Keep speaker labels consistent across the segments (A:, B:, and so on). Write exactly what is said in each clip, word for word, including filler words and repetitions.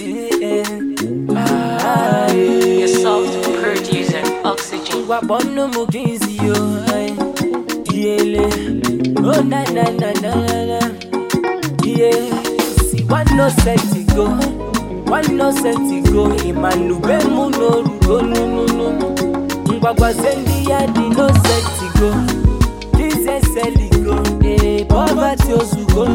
A: Yeah. Ah, yeah.
B: Your soft producer, Oxygen.
A: Wabono mukinzi yo. Yeah. Oh na na na na na. Yeah. See one no set to go. One no set to go. Imanu be mu no rugo no no no. Ngwagwa zendi ya di no set to go. Jesus said it go. Eh, poverty osugo.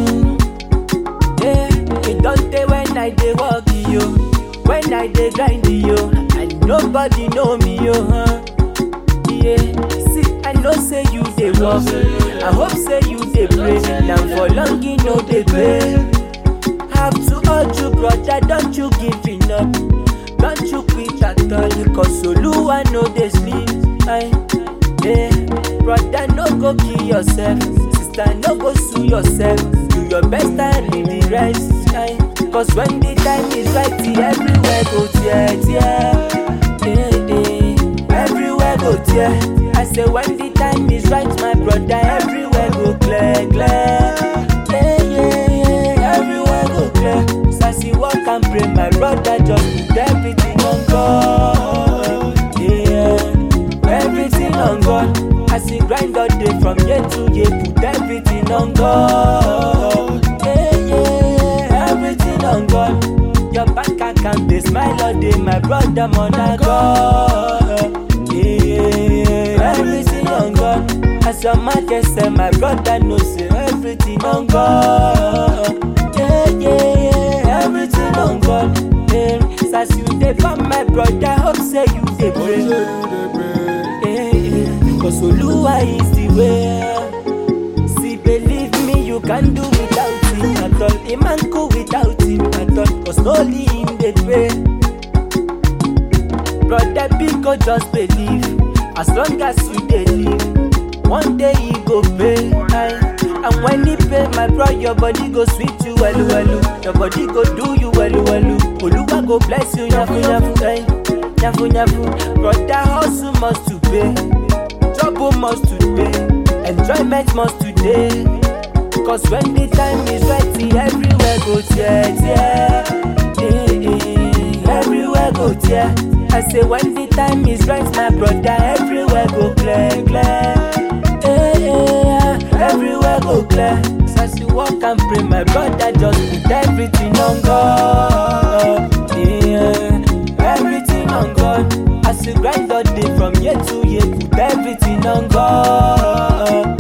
A: Yeah. It don't take when I dey walk yo. When I dey grind yo. And nobody know me yo. Huh? Yeah. See, I know say you dey walk. I hope say you dey pray. Now for long you know dey pray. Have to hold you, brother, don't you give up. Don't you quit at all, cause Oluwa no dey sleep. Aye. Yeah. Brother, no go kill yourself. Sister, no go sue yourself. Do your best and leave the rest. Aye. Cause when the time is right, everywhere go tear, tear. Yeah, yeah. Everywhere go tear. I say when the time is right, my brother, everywhere go clear, clear. Yeah, yeah, yeah. Everywhere go clear. So I see walk and pray, my brother, just put everything on God. Yeah, everything on God. I see grind all day from year to year, put everything on God. Yeah, yeah, everything on God. Your bank account, they smile all day, my brother, mother God. Yeah, everything on God. As your market say, my brother knows say everything on God. Yeah, yeah, yeah, everything on God. Yeah, so as you dey from my brother, hope say you dey pray. Yeah, yeah, cause Oluwa is the way. See, believe me, you can do without him at all. A man go without him at all, cause only him dey pray. Brother, Biko, just believe. As long as you dey live, one day he go pay. Aye. And when he pay, my bro, your body go sweet you well, well. Your body go do you well, well. Oluwa go bless you, nyafu, nyafu, aye. Nyafu, nyafu. Brother, hustle must to pay. Trouble must to pay. Enjoyment must today. Cause when the time is right, see everywhere go tear, tear. Eh, eh, everywhere go tear. I say when the time is right, my brother, everywhere go clear, clear. Eh, eh, everywhere go clear. So as you walk and pray, my brother, just put everything on God. Yeah, everything on God. As you grind all day from year to year, put everything on God.